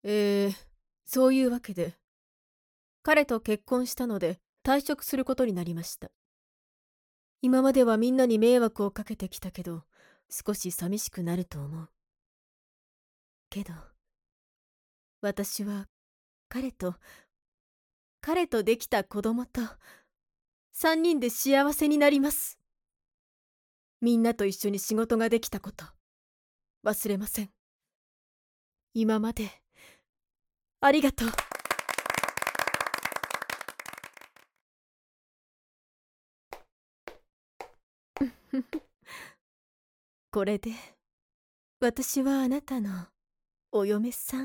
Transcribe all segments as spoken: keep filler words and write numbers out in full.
えー、そういうわけで、彼と結婚したので退職することになりました。今まではみんなに迷惑をかけてきたけど、少し寂しくなると思う。けど、私は彼と、彼とできた子供と、三人で幸せになります。みんなと一緒に仕事ができたこと、忘れません。今まで、ありがとう。これで、私はあなたのお嫁さん。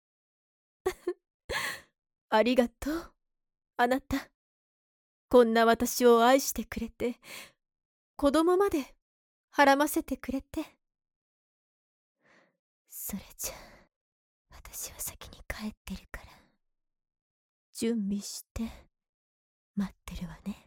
ありがとう、あなた。こんな私を愛してくれて、子供まではらませてくれて。それじゃ、私は先に帰ってるから、準備して待ってるわね。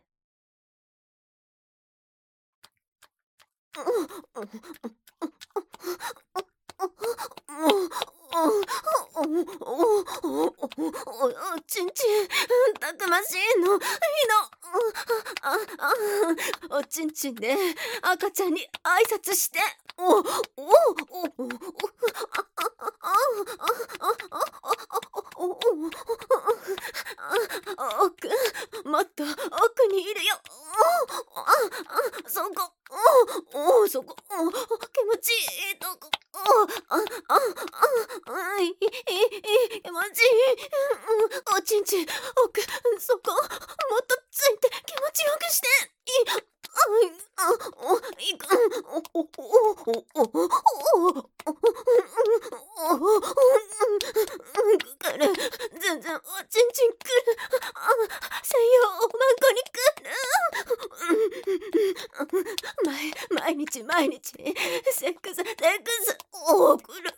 おちんちん、たくましいの、いいの。ああおちんちんで赤ちゃんに挨拶して。おおおお奥、もっと奥にいるよ。あそこ、おおそこ、気持ちいいとこ。あああいいいい気持ちいい。おちんちん、奥、そこ、もっとついて気持ちよくして。いあおいくおおおおおくる全然おちんちんくる専用おまんこにくる毎毎日毎日セックスセックスおくる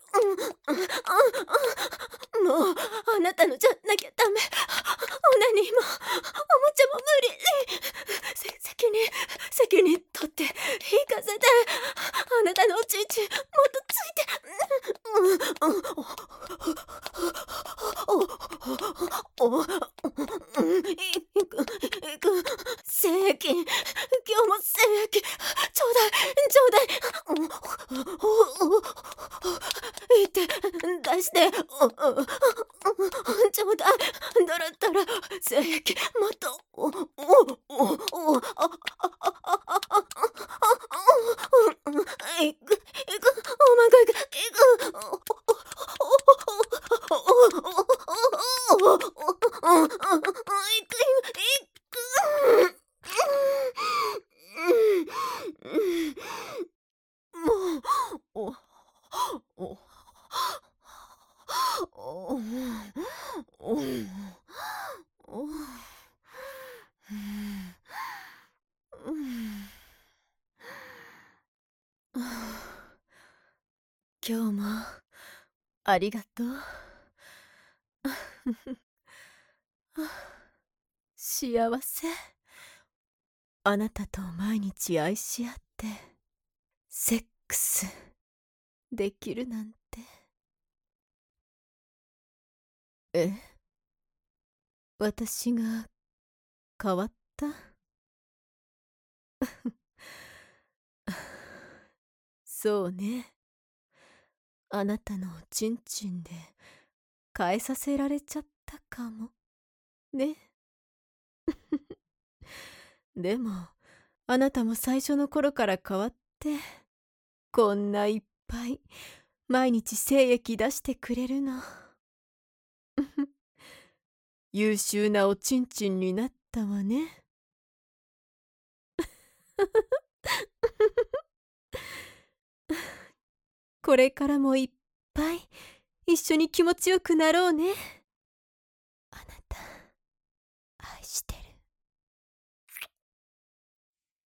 もうあなたのじゃなきゃダメ。オナニーもおもちゃも無理。責任責任取って行かせて。あなたのおちんちんもっとついて。いくいく精液今日も精液ちょうだいちょうだい。いって出してちょうだい。だらだら精液もっとおおおおあああああいくいくおまんこいくいくいくいくもうおおおおお今日もありがとう。幸せ。あなたと毎日愛し合ってセックスできるなんて。え、私が変わった？そうね。あなたのおちんちんで変えさせられちゃったかもね。でもあなたも最初の頃から変わってこんないっぱい毎日精液出してくれるの。優秀なおちんちんになったわね。これからもいっぱい一緒に気持ちよくなろうね。あなた愛してる。